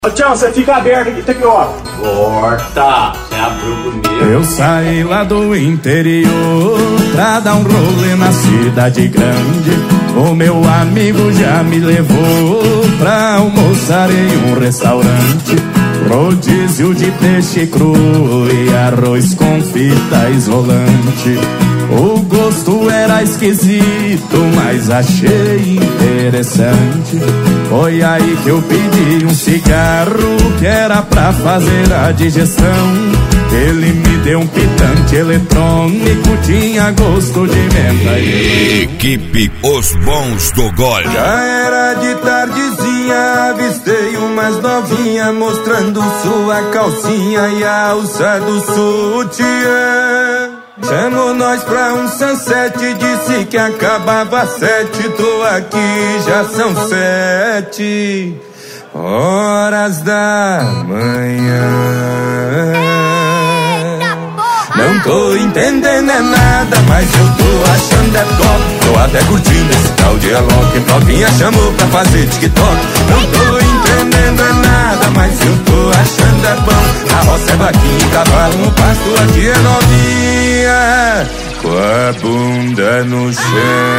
Ô Tião, você fica aberto aqui, até que hora? Corta, você abriu comigo. Eu saí lá do interior pra dar um rolê na cidade grande. O meu amigo já me levou pra almoçar em um restaurante. Rodízio de peixe cru e arroz com fita isolante. O gosto era esquisito, mas achei interessante. Foi aí que eu pedi um cigarro que era pra fazer a digestão. Ele me deu um pitante eletrônico, tinha gosto de menta. Equipe Os Bons do Gole. Já era de tardezinha, avistei umas novinha mostrando sua calcinha e a alça do sutiã. Chamou nós pra um sunset, disse que acabava às 7. Tô aqui, já são 7 horas da manhã. Não tô entendendo é nada, mas eu tô achando é top. Tô até curtindo esse tal de Alok. Novinha chamou pra fazer TikTok. Não tô entendendo é nada, mas eu tô achando é bom. A roça é vaquinha, cavalo no pasto, aqui é novinha com a bunda no chão.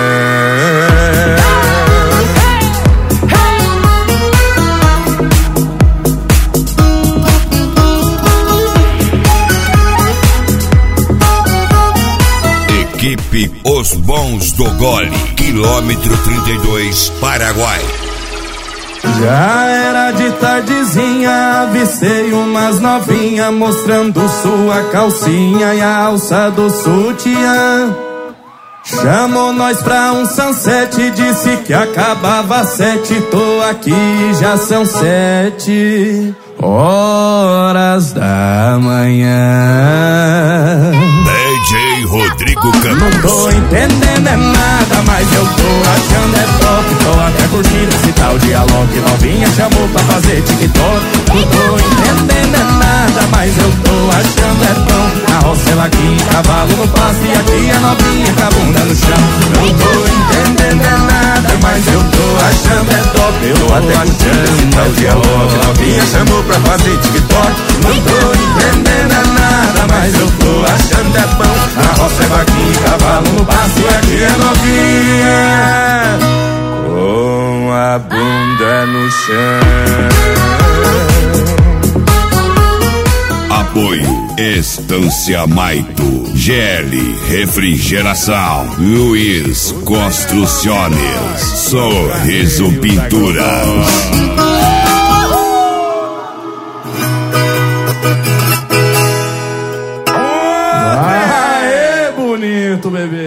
Equipe Os Bons do Gole, quilômetro 32, Paraguai. Já era de tardezinha, avistei umas novinha mostrando sua calcinha e a alça do sutiã. Chamou nós pra um sunset, disse que acabava às 7. Tô aqui, já são 7 horas da manhã. DJ Rodrigo Campos. Não tô entendendo é nada, mas eu tô achando é top. Tô até curtindo esse tal de Alok. Novinha chamou pra fazer TikTok. Não tô entendendo é nada, mas eu tô achando é bom. A roça é vaquinha, cavalo no pasto e aqui a novinha com a bunda no chão. Não tô entendendo é nada, mas eu tô achando é top. Eu tô até curtindo esse tal de Alok. Novinha chamou pra fazer TikTok. Não tô entendendo é nada, mas eu tô achando é bom. A roça é vaquinha, cavalo no pasto e aqui é novinha com a bunda no chão. Apoio Estância Maito, GL Refrigeração, Luiz Construções, Sorriso Pinturas. Bonito, bebê.